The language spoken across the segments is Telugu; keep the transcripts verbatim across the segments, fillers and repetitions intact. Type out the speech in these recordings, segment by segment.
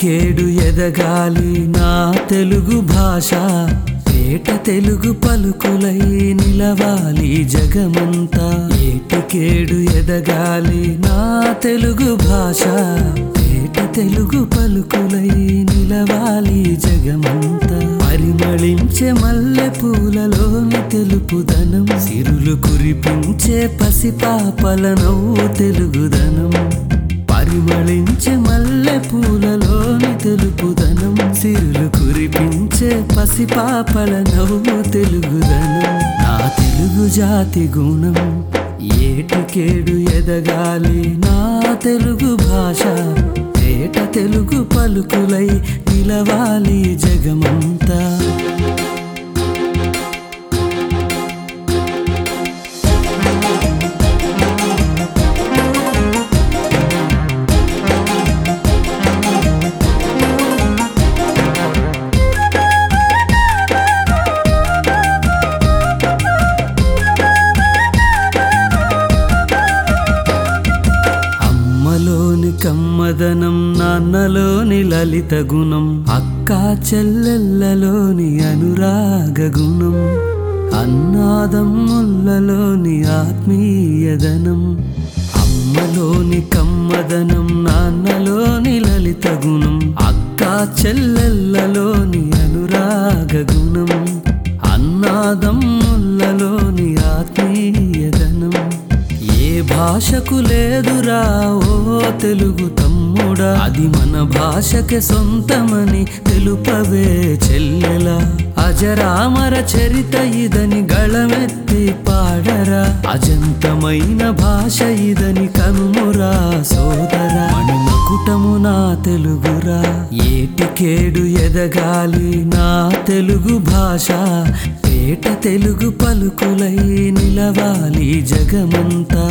ఏటికేడు ఎదగాలి నా తెలుగు భాష, ఏట తెలుగు పలుకులై నిలవాలి జగమంతా. ఏటికేడు ఎదగాలి నా తెలుగు భాష, ఏట తెలుగు పలుకులై నిలవాలి జగమంతా. పరిమళించే మల్లె పూలలోని తెలుపుదనం, సిరులు కురిపించే పసిపాపల నవ్వు తెలుగుదనం. పరిమళించే మల్లె పూలలోని తెలుపుదనం, సిరులు కురిపించే పసిపాపల నవ్వు తెలుగుదనం. నా తెలుగు జాతి గుణం, ఏటికేడు ఎదగాలి నా తెలుగు భాష, ఏట తెలుగు పలుకులై నిలవాలి జగమంతా. కమ్మదనం, నాన్నలోని లలిత గుణం, అక్కా చెల్లెళ్ళలోని అనురాగ గుణం, అన్నాదమ్ముళ్ళలోని ఆత్మీయదనం. అమ్మలోని కమ్మదనం, నాన్నలోని లలిత గుణం, అక్కా చెల్లెళ్ళలోని అనురాగ గుణం, అన్నాదమ్ముళ్ళలోని ఆత్మీయదనం. ఏ భాషకు లేదురా ఓ తెలుగు తమ్ముడా, అది మన భాషకే సొంతమని తెలుపవే చెల్లెలా. అజరామర చరిత ఇదని గళమెత్తి పాడరా, అజంతమైన భాష ఇదని కనుమురా సోదరా. మణిమకుటము నా తెలుగురా, ఏటికేడు ఎదగాలి నా తెలుగు భాష, ఏట తెలుగు పలుకులై నిలవాలి జగమంతా.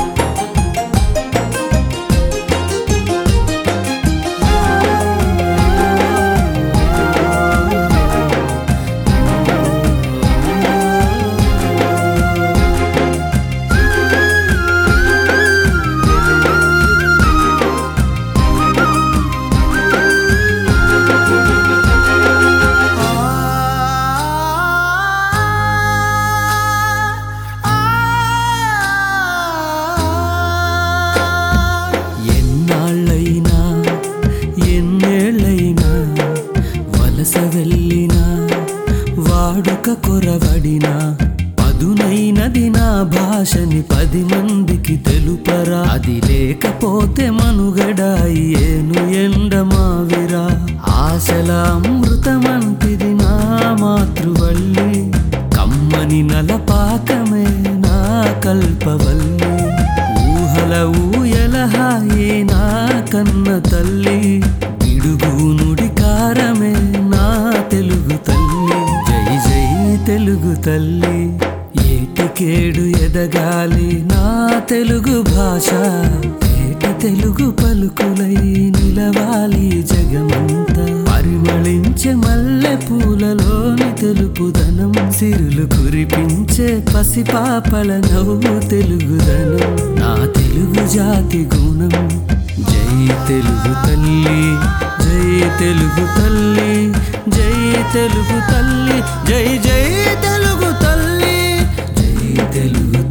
వలస వెళ్ళినా వాడుక కొరవడినా, పదునైనది నా భాషని పది మందికి తెలుపరా. అది లేకపోతే మనుగడాయి ఏను ఎండమావిరా. ఆశల అమృతమంటిది నా మాతృవల్లి, కమ్మని నలపాకమే నా కల్పవల్లి. ఊహల ఊయలహాయే నా కన్న తల్లి, గిడుగు నుడికారమే నా తెలుగు తల్లి. జై జై తెలుగు తల్లి, ఏటికేడు ఎదగాలి నా తెలుగు భాష, ఏట తెలుగు పలుకులై నిలవాలి జగమంతా. పరిమళించే మల్లె పూలలోని తెలుపుదనం, సిరులు కురిపించే పసిపాపల నవ్వు తెలుగుదనం. నా తెలుగు జాతి గుణం, జై తెలుగు తల్లి, జై తెలుగు తల్లి, జై తెలుగు తల్లి, జై జై తెలుగు తల్లి, జై తెలుగు